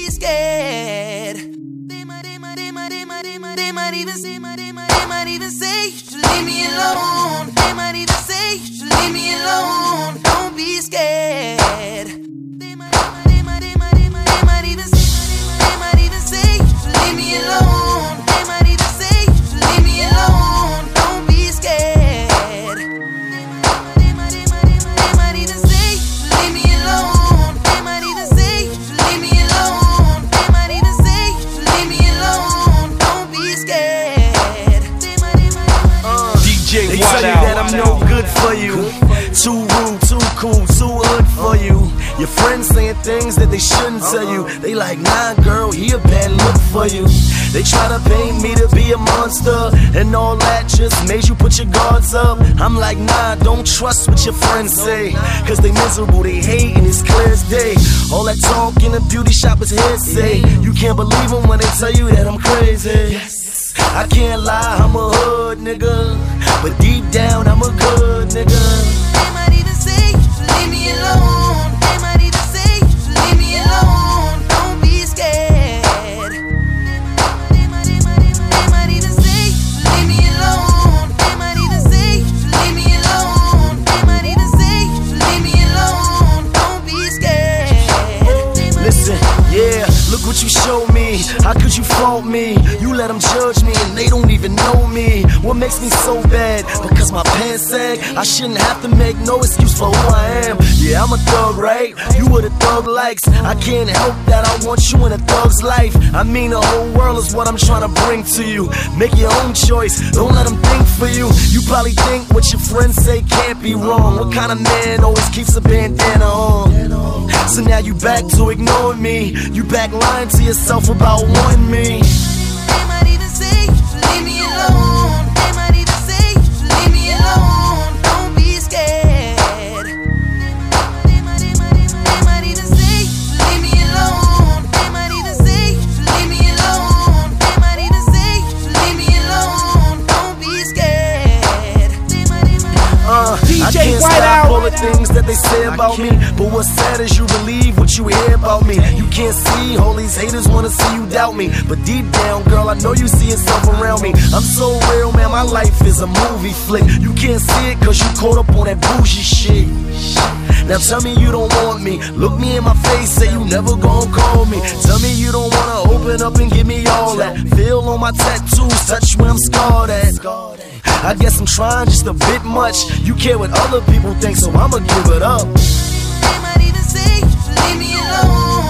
be scared. They might even say you should leave me alone. They might even say you should leave me alone. Don't be scared. They might even say you should leave me alone. They might even say you should leave me alone. Don't be scared. They might even say you should leave me alone. They might even say you should leave me alone. They might even say you should leave me alone. Don't be scared. DJ They tell you that I'm no good for you. Too rude, too cool, too hood for you. Your friends saying things that they shouldn't tell you. They like, nah girl, he a bad look for you. They try to paint me to be a monster, and all that just made you put your guards up. I'm like, nah, don't trust what your friends say, cause they miserable, they hate, and it's clear as day. All that talk in the beauty shop is hearsay. You can't believe them when they tell you that I'm crazy. I can't lie, I'm a hood nigga, but deep down I'm a good nigga. They might even say you should leave me alone. They might even say you should leave me alone. Don't be scared. They might even say you should leave me alone. They might even say you should leave me alone. They might even say you should leave me alone. Don't be scared. Listen, yeah, look what you showed me. How could you fault me? You let them judge me and they don't even know me. What makes me so bad? Because my pants sag? I shouldn't have to make no excuse for who I am. Yeah, I'm a thug, right? You were the thug likes. I can't help that I want you in a thug's life. I mean the whole world is what I'm trying to bring to you. Make your own choice, don't let them think for you. You probably think what your friends say can't be wrong. What kind of man always keeps a bandana on? So now you back to ignoring me. You back lying to yourself about wanting me. They might even say you should leave me alone. They might even say you should leave me alone. Don't be scared. They might even say you should leave me alone. They might even say you should leave me alone. They might even say you should leave me alone. Don't be scared. I can't stop all the things that they say about me, but what's sad is you believe what you hear about me. You can't see, all these haters wanna see you doubt me, but deep down, girl, I know you see yourself around me. I'm so real, man, my life is a movie flick. You can't see it cause you caught up on that bougie shit. Now tell me you don't want me. Look me in my face, say you never gon' call me. Tell me you don't wanna open up and give me all that. Feel on my tattoos, touch where I'm scarred at. I guess I'm trying just a bit much. You care what other people think, so I'ma give it up. They might even say you should leave me alone.